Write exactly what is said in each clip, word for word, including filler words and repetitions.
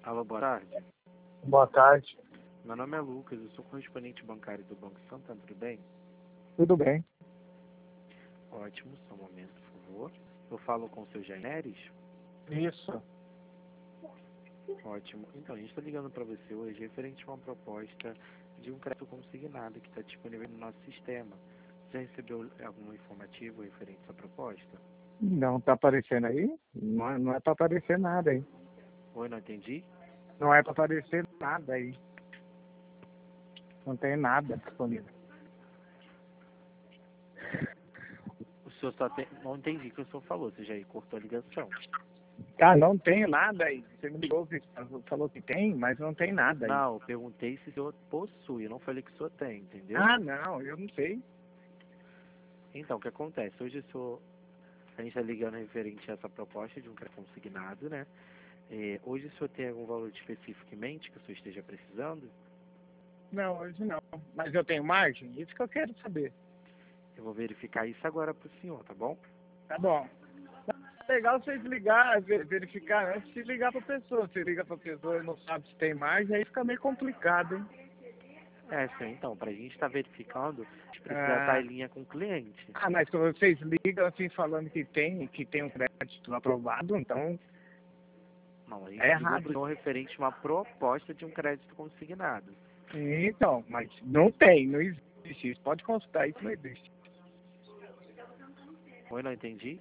Alô, boa tarde. Boa tarde. Meu nome é Lucas, eu sou correspondente bancário do Banco Santander, tudo bem? Tudo bem? Ótimo, só um momento, por favor. Eu falo com o seu Janeres? Isso. Ótimo. Então, a gente está ligando para você hoje referente a uma proposta de um crédito consignado que está disponível no nosso sistema. Você já recebeu algum informativo referente a essa proposta? Não tá aparecendo aí? Não é, não é para aparecer nada aí. Oi, não entendi? Não é para aparecer nada aí. Não tem nada disponível. O senhor só tem... Não entendi o que o senhor falou, você já cortou a ligação. Ah, não tem nada aí. Você me ligou, falou que tem, mas não tem nada aí. Não, eu perguntei se o senhor possui, eu não falei que o senhor tem, entendeu? Ah, não, eu não sei. Então, o que acontece? Hoje o senhor... A gente está ligando referente a essa proposta de um crédito consignado, né? É, hoje o senhor tem algum valor especificamente que o senhor esteja precisando? Não, hoje não. Mas eu tenho margem? Isso que eu quero saber. Eu vou verificar isso agora para o senhor, tá bom? Tá bom. É legal vocês ligar, ver- verificar antes de ligar para pessoa. Se liga para pessoa e não sabe se tem margem, aí fica meio complicado, hein? É, sim, então, para a gente estar verificando, a gente precisa estar Ah, em linha com o cliente. ah, mas quando vocês ligam assim falando que tem, que tem um crédito aprovado, então Não, a gente é ligou para o errado. senhor referente a uma proposta de um crédito consignado. Então, mas não tem, não existe isso. Pode consultar, isso não existe. Oi, não entendi?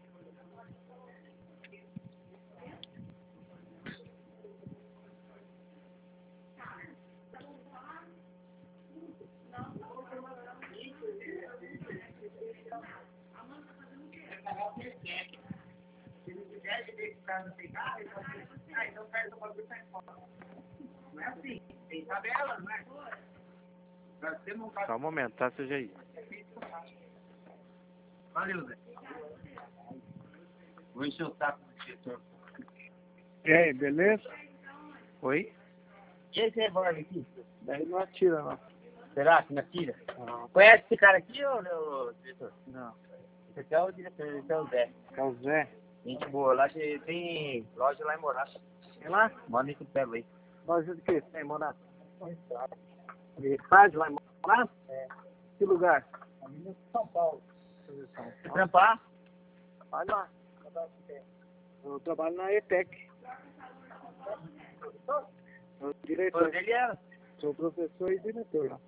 Só um momento, tá, seu Jair? Valeu, Zé. Vou encher o saco do diretor. E aí, beleza? Oi? E esse revólver aqui? Daí não atira, não. Será que não tira? Não. Conhece esse cara aqui, ô, ô, diretor? Não. Esse aqui é o diretor, esse é o Zé. É o Zé. Gente boa, lá tem, tem loja lá em Morato. Tem lá? Manda aí que eu pego aí. Loja de quê? Tem, Monato? De rádio lá em Monato? É. Que lugar? São Paulo. Se trampar, Vai lá. Eu trabalho na E T E C. Sou o diretor. dele é... Sou professor e diretor lá.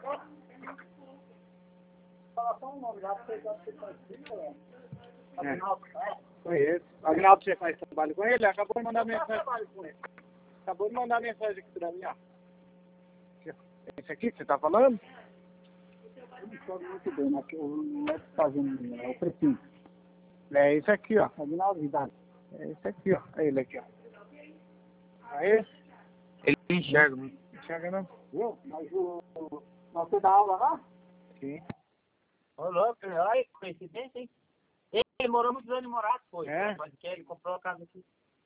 Fala só um nome lá, você já se conhece, Agnaldo, é? Conheço. Agnaldo, você faz trabalho com ele? Acabou de mandar mensagem. Trabalho com ele. Acabou de mandar mensagem aqui pra mim, ó. Esse aqui que você tá falando? Eu não soube muito bem, mas que eu não é fazendo, é o precinho. É esse aqui, ó. Agnaldo Vidal. É esse aqui, ó. É ele aqui, ó. Aí, Ele enxerga, não enxerga não? Viu? Mas o... Mas você dá aula lá? Sim. Ô, louco, olha, coincidência, hein? Ele morou muitos anos em Morato, pô. É? Pode que ele comprou a casa aqui.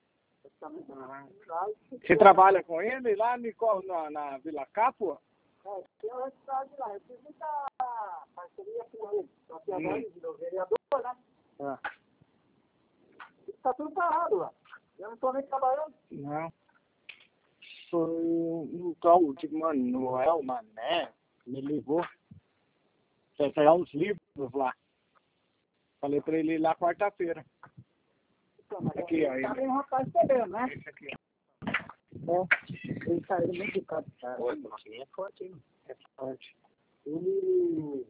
Você trabalha com ele lá em qual- na, na Vila Capua? É, tem uma cidade lá, eu fiz muita parceria com ele, até agora, Hum. virou vereador, né? Ah. Tá tudo parado lá. Eu não tô nem trabalhando. Não. Foi um tal de Manuel Mané, me ligou. Quer pegar uns livros lá. Falei pra ele ir lá quarta-feira. Então, mas Aqui, ó. tá Ele. bem um rapaz esperando, né? Esse aqui, É, ele tá ele muito educado, cara. Pô, essa maquininha é forte, hein? ó. É forte. Ele...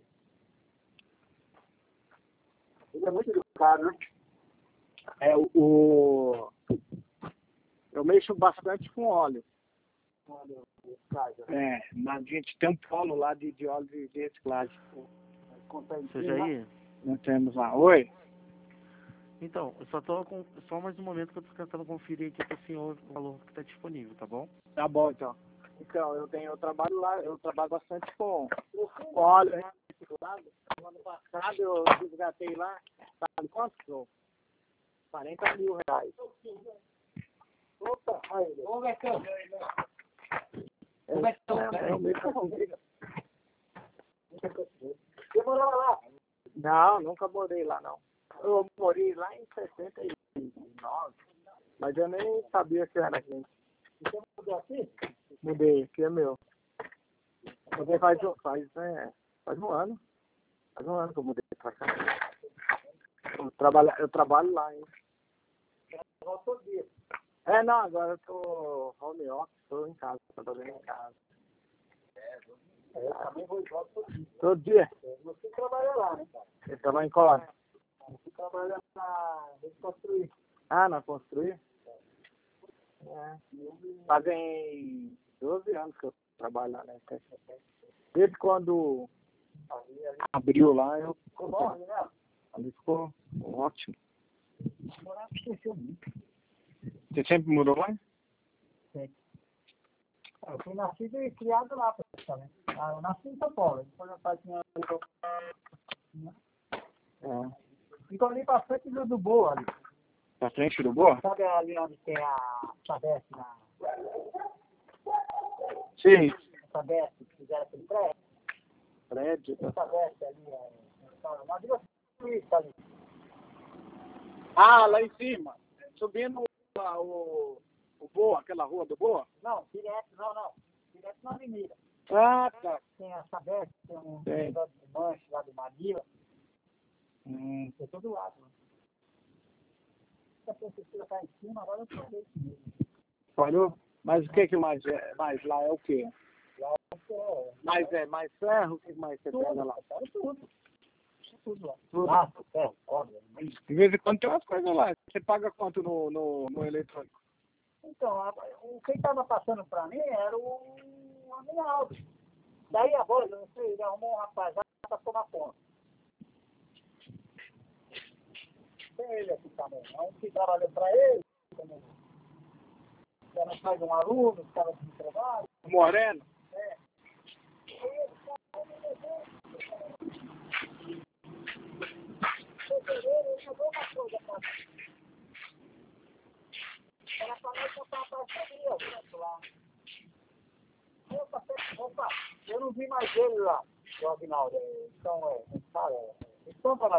Ele é muito educado, né? É o, o... Eu mexo bastante com óleo. Olha, o caso, É, mas a gente tem um polo lá de, de óleo de, de reciclagem. conta aí. Seu Jair? Nós temos lá. Oi? Então, eu só tô com... Só mais um momento que eu tô tentando conferir aqui pro senhor o valor que tá disponível, tá bom? Tá bom, então. Então, eu tenho, eu trabalho lá, eu trabalho bastante com, com óleo reciclado. No ano passado eu resgatei lá, sabe quanto? Senhor? quarenta mil reais. Opa, aí, Ô, Betão. É, Ô, Betão, é, peraí. é o mesmo. você morava lá? Não, nunca morei lá, não. Eu morei lá em sessenta e nove, mas eu nem sabia que era gente. Você mudou aqui? Mudei, aqui é meu. Mudei faz, um- faz, é, faz um ano. Faz um ano que eu mudei pra cá. Eu trabalho, eu trabalho lá, hein? Volta todo dia. É, não, agora eu tô home office, tô em casa, tô trabalhando em casa. Eu também vou e volto todo dia. Todo dia? Você trabalha lá, né, cara? Você trabalha em qual? Você trabalha na reconstruir. Ah, na construir? É. Fazem doze anos que eu trabalho lá, né? Desde quando abriu lá, eu... Ficou bom, né? Ali ficou ótimo. Morar esqueceu muito. Você sempre morou lá? Eu fui nascido e criado lá, praticamente. Ah, eu nasci em São Paulo. Depois meu pai tinha... É. Ficou ali pra frente do, do Boa, ali. Pra frente do Boa? Sabe ali onde tem a Sabesp, na Sim. Sabesp, que fizeram aquele prédio? Prédio. A Sabesp ali, é... Na Vila Suíça ali. Ah, lá em cima. Subindo lá, o, o Boa, aquela rua do Boa? Não, direto, não, não. Direto na avenida. Ah, tá. Tem a Sabesp, tem um Tem. negócio de manche lá do Maguila. Hum. Tem todo lado, né? Se a prefeitura tá em cima, agora eu tô vendo mesmo. Parou? Mas o que que mais é? Mais lá é o quê? Lá é Mais é mais ferro? O que mais você pega lá? tudo, tudo. Tudo lá. Tudo. Lá, ferro, cobre, De vez em quando tem umas coisas lá. Você paga quanto no, no, no eletrônico? Então, a, o quem estava passando para mim era o Aguinaldo. Daí a voz, eu não sei, ele arrumou um rapaz lá para tomar conta. Tem ele aqui também. É um que trabalhou para ele, como era mais um aluno, estava de trabalho. Moreno? É. Ele jogou uma coisa para ela falou que eu estava parceria, lá. Eu passei, opa, eu não vi mais ele lá, o Aguinaldo. Então, é, cara, é, então,